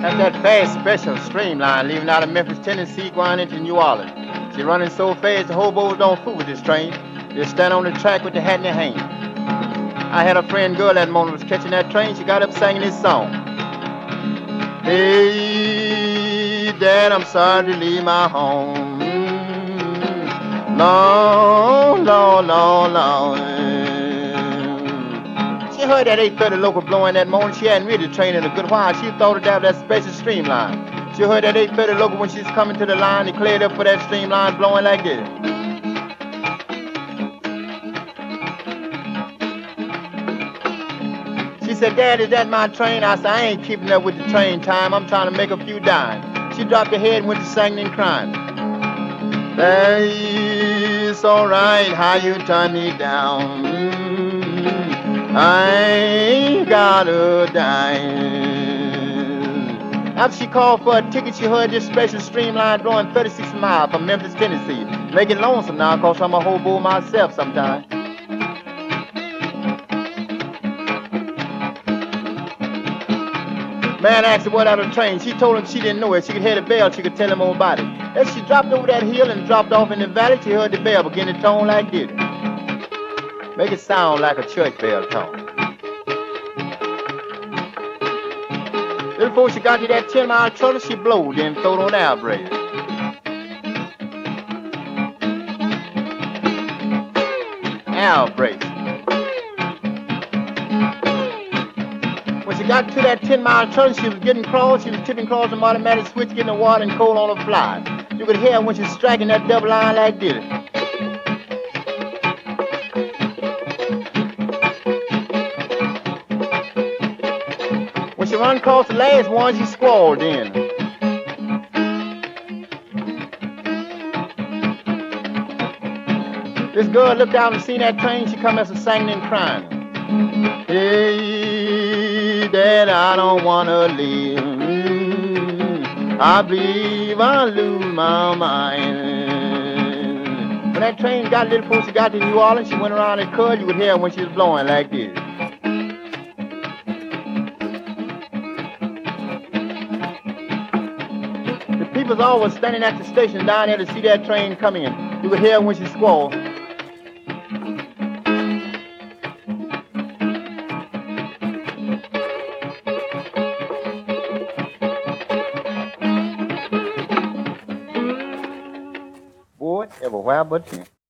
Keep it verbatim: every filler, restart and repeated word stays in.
That's that fast special streamline leaving out of Memphis, Tennessee, going into New Orleans. She running so fast the hobos don't fool with this train. They stand on the track with the hat in their hand. I had a friend girl that morning was catching that train. She got up singing this song. Hey, Dad, I'm sorry to leave my home. Long, long, long, long. She heard that eight thirty local blowing that morning. She hadn't ridden the train in a good while. She thought it that that special streamline. She heard that eight thirty local when she's coming to the line. They cleared up for that streamline blowing like this. She said, Dad, is that my train? I said, I ain't keeping up with the train time. I'm trying to make a few dimes. She dropped her head and went to singing and crying. It's alright how you turn me down. I ain't got a dime. After she called for a ticket, she heard this special streamline blowing thirty-six miles from Memphis, Tennessee. Making lonesome now, cause I'm a hobo myself sometimes. Man asked her what out of the train. She told him she didn't know it. She could hear the bell. She could tell him all about it. As she dropped over that hill and dropped off in the valley, she heard the bell begin to tone like this. Make it sound like a church bell tone. Little before she got to that ten mile trailer, she blowed and throwed on air brake. Air brake. When she got to that ten mile trailer, she was getting across. She was tipping across the automatic switch, getting the water and coal on her fly. You could hear when she was striking that double line like this. When she run across the last one, she squalled in. This girl looked out and seen that train. She come as a singing and crying. Hey, Dad, I don't wanna leave. I believe I lose my mind. When that train got little before she got to New Orleans, she went around and curled. You could hear her when she was blowing like this. The people's always standing at the station down there to see that train come in. You could hear her when she squalled. Boy, everywhere but you.